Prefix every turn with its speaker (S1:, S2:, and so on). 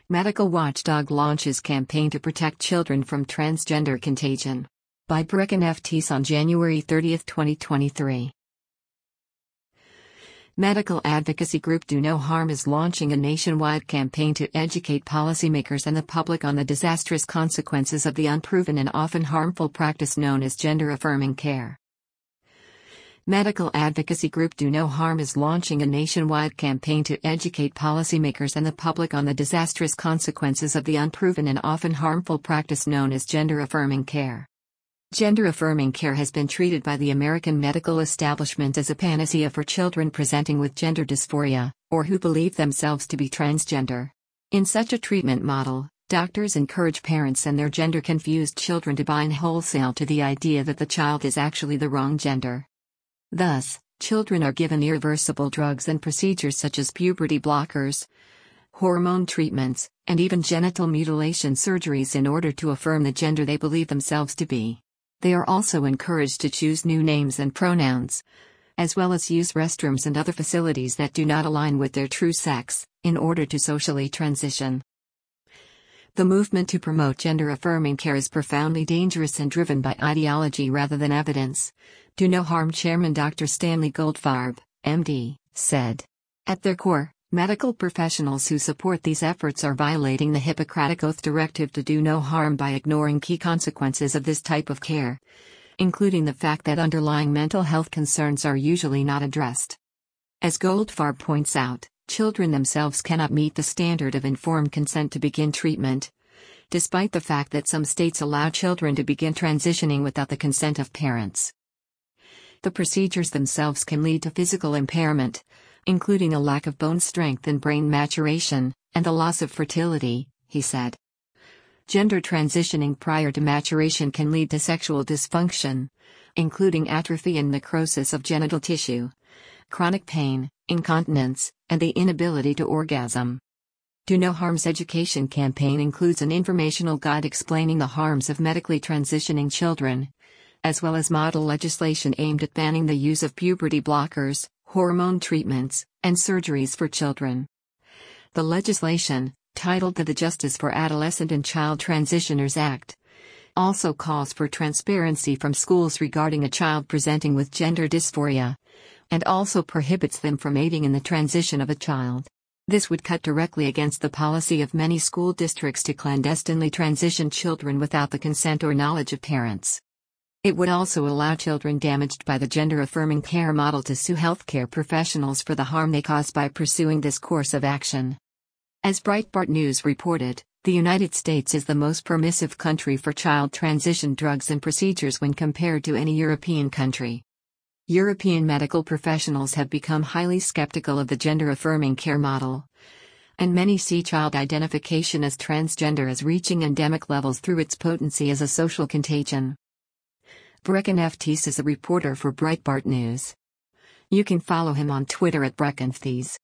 S1: Medical watchdog launches campaign to protect children from transgender contagion. By Brecken F. Teese on January 30, 2023. Medical advocacy group Do No Harm is launching a nationwide campaign to educate policymakers and the public on the disastrous consequences of the unproven and often harmful practice known as gender-affirming care. Medical advocacy group Do No Harm is launching a nationwide campaign to educate policymakers and the public on the disastrous consequences of the unproven and often harmful practice known as gender-affirming care. Gender-affirming care has been treated by the American medical establishment as a panacea for children presenting with gender dysphoria, or who believe themselves to be transgender. In such a treatment model, doctors encourage parents and their gender-confused children to buy in wholesale to the idea that the child is actually the wrong gender. Thus, children are given irreversible drugs and procedures such as puberty blockers, hormone treatments, and even genital mutilation surgeries in order to affirm the gender they believe themselves to be. They are also encouraged to choose new names and pronouns, as well as use restrooms and other facilities that do not align with their true sex, in order to socially transition. The movement to promote gender-affirming care is profoundly dangerous and driven by ideology rather than evidence, Do No Harm Chairman Dr. Stanley Goldfarb, MD, said. At their core, medical professionals who support these efforts are violating the Hippocratic Oath directive to do no harm by ignoring key consequences of this type of care, including the fact that underlying mental health concerns are usually not addressed. As Goldfarb points out, children themselves cannot meet the standard of informed consent to begin treatment, despite the fact that some states allow children to begin transitioning without the consent of parents. The procedures themselves can lead to physical impairment, including a lack of bone strength and brain maturation, and the loss of fertility, he said. Gender transitioning prior to maturation can lead to sexual dysfunction, including atrophy and necrosis of genital tissue, chronic pain, incontinence, and the inability to orgasm. Do No Harm's education campaign includes an informational guide explaining the harms of medically transitioning children, as well as model legislation aimed at banning the use of puberty blockers, hormone treatments, and surgeries for children. The legislation, titled the Justice for Adolescent and Child Transitioners Act, also calls for transparency from schools regarding a child presenting with gender dysphoria, and also prohibits them from aiding in the transition of a child. This would cut directly against the policy of many school districts to clandestinely transition children without the consent or knowledge of parents. It would also allow children damaged by the gender-affirming care model to sue healthcare professionals for the harm they cause by pursuing this course of action. As Breitbart News reported, the United States is the most permissive country for child transition drugs and procedures when compared to any European country. European medical professionals have become highly skeptical of the gender-affirming care model, and many see child identification as transgender as reaching endemic levels through its potency as a social contagion. Brecken F. Teese is a reporter for Breitbart News. You can follow him on Twitter at Brecken F. Teese.